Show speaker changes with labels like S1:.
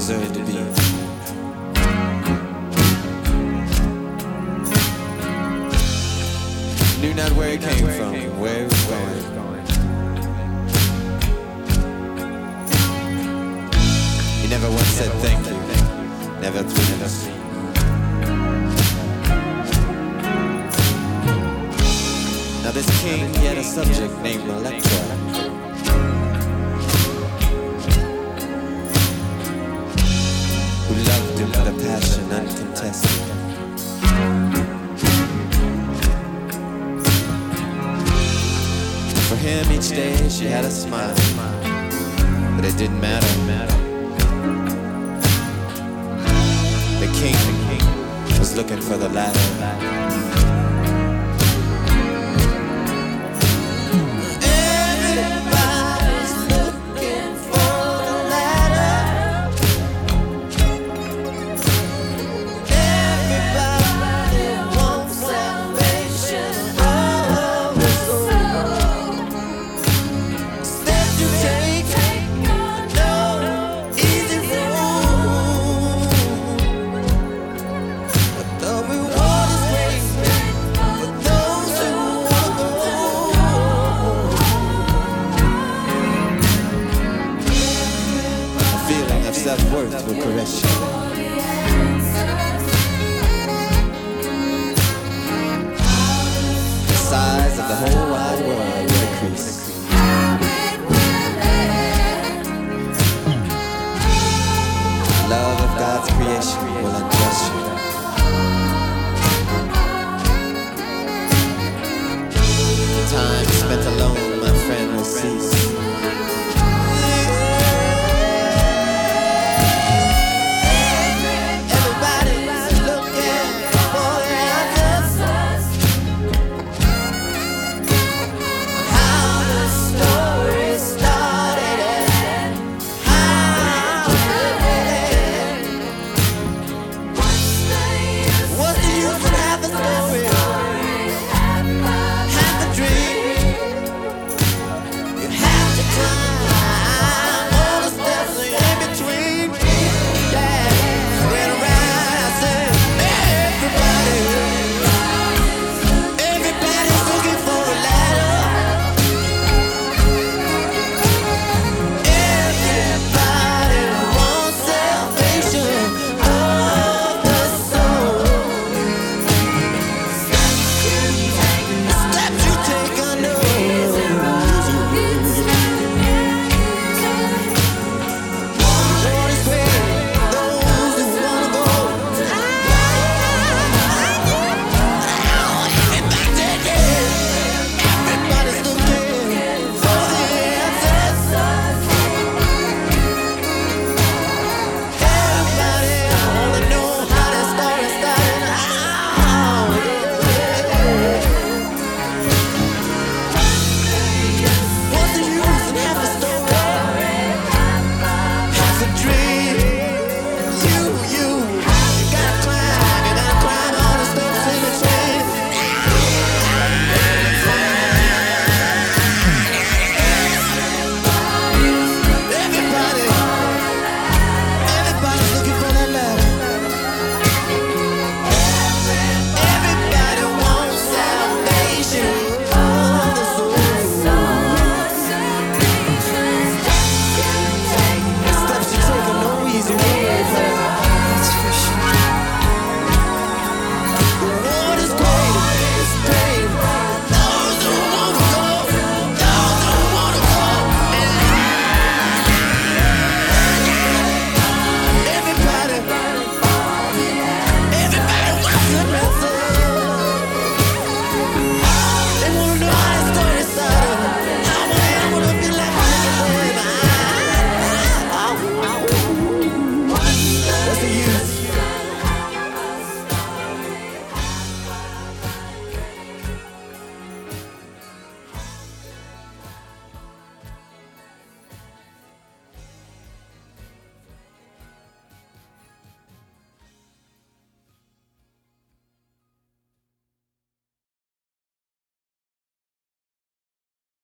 S1: deserve to be. Knew not where it came from, where it was going. He never once said thank you, never please. Now this king, he had a subject named Electra, who loved him with a passion uncontested. For him each day she had a smile, but it didn't matter. The king was looking for the ladder. Self-worth will caress you.